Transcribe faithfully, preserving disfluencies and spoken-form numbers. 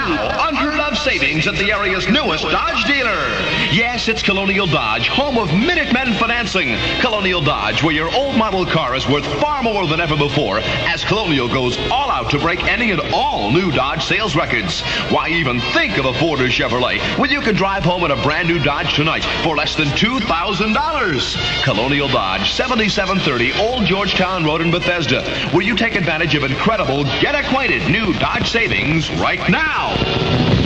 Now, unheard of savings at the area's newest Dodge dealer. Yes, it's Colonial Dodge, home of Minutemen financing. Colonial Dodge, where your old model car is worth far more than ever before, as Colonial goes all out to break any and all new Dodge sales records. Why even think of a Ford or Chevrolet when you can drive home in a brand new Dodge tonight for less than two thousand dollars? Colonial Dodge, seventy-seven thirty Old Georgetown Road in Bethesda, where you take advantage of incredible, get acquainted new Dodge savings right now.